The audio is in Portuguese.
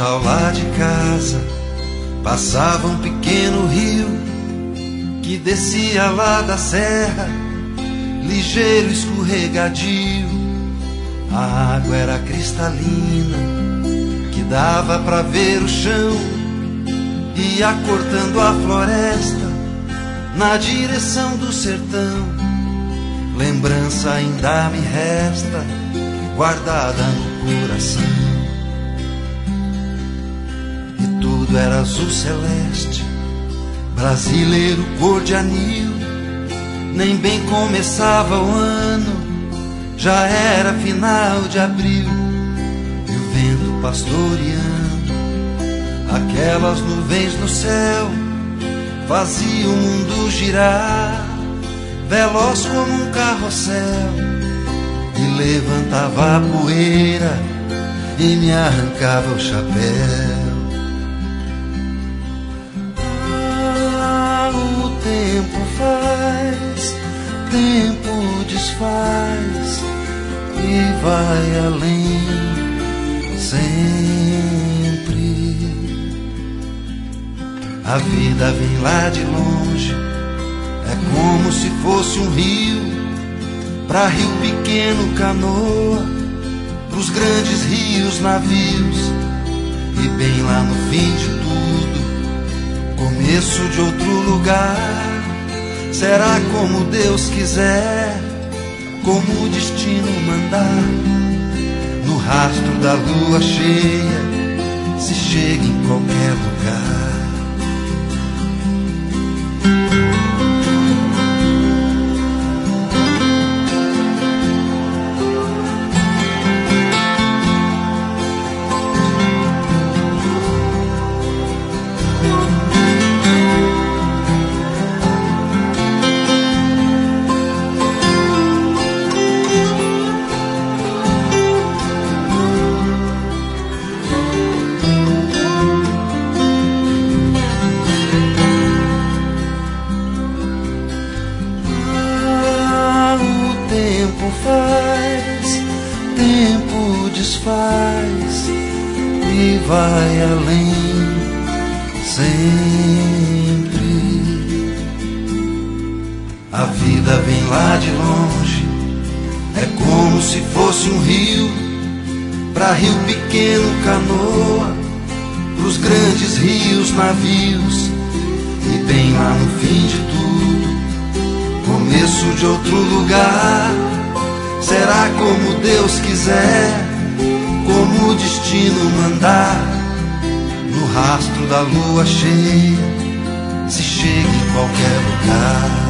quintal lá de casa passava um pequeno rio que descia lá da serra, ligeiro, escorregadio. A água era cristalina, que dava pra ver o chão, ia cortando a floresta na direção do sertão. Lembrança ainda me resta, guardada no coração. E tudo era azul celeste, brasileiro cor de anil. Nem bem começava o ano, já era final de abril. E o vento pastoreando aquelas nuvens no céu fazia o mundo girar, veloz como um carrossel, e levantava a poeira e me arrancava o chapéu. Ah, o tempo faz, tempo desfaz e vai além sempre. A vida vem lá de longe, é como se fosse um rio, pra rio pequeno canoa, pros grandes rios navios. E bem lá no fim de tudo, começo de outro lugar. Será como Deus quiser, como o destino mandar. No rastro da lua cheia se chega em qualquer lugar. Faz, tempo desfaz e vai além sempre. A vida vem lá de longe, é como se fosse um rio, pra rio pequeno canoa, pros grandes rios navios. E bem lá no fim de tudo, começo de outro lugar. Será como Deus quiser, como o destino mandar. No rastro da lua cheia se chega em qualquer lugar.